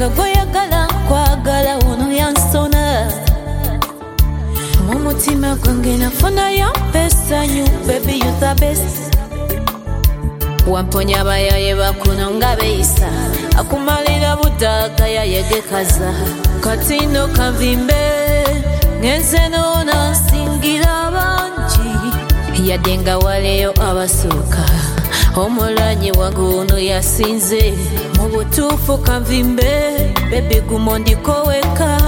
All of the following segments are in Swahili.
kubanga goyagala kwagala uno yansona mumutima gwange nafuna yampesa nyu baby you the best wamponya bayaye bakuno nga beisa akumalira butaga yayegekaza katino kavimbe ngenze nona singira banji yadenga waleyo abasuka omulanyi waguno yasinze mu butuufu kavimbe baby gumo ondikoweka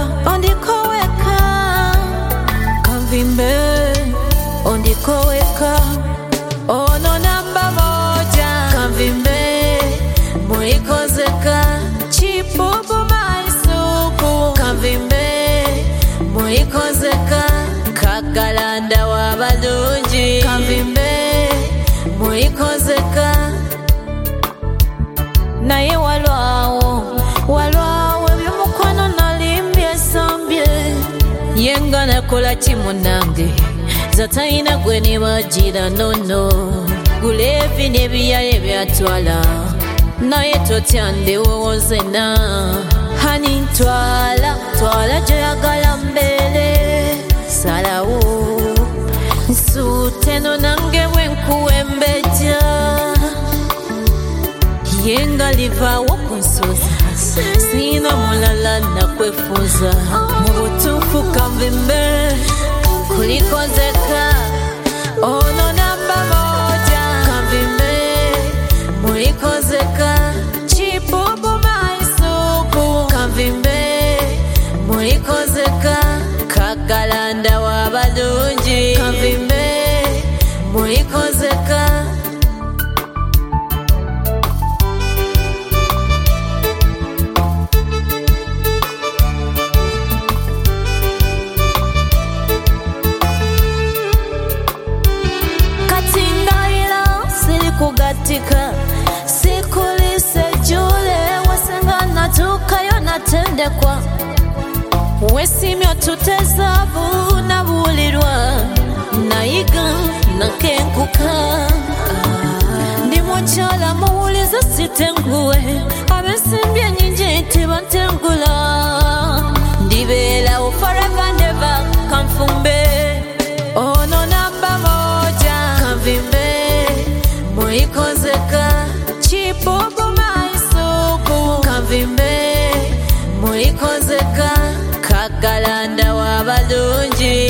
kavimbe ondikoweka ono namba moja kavimbe muikozeka chipupu maisuku kavimbe muikozeka kakalanda wabalungi kavimbe muikozeka naye walwawo ebyomukwano nalimbye sambye yenga nakola kimunange zatayina gwe nibagira nono gulevi nebiyale byatwala naye totya ndewowozena hani twala gyoyagala mbere salawo nsuteno nange bwenkuwembeja yenga livawo kunsoza sina mulala nakwefuza mu butuufu kavimbe kulikozeka ono namba moja kavimbe mulikozeka chipupu maisuku kavimbe mulikozeka kagalanda wabalungi kavimbe mulikozeka kugatika sikulise jule wasenga natukayo natendekwa wesimyo tutezabu nabulirwa nayiga nakenkuka ndi muchala muwuliza sitenguwe abesimbye nyinji tibantengula ndibela forever never kamfumbe ono namba moja kavimbe muikozeka chipupu maisuku kavimbe muikozeka kagalanda wabalungi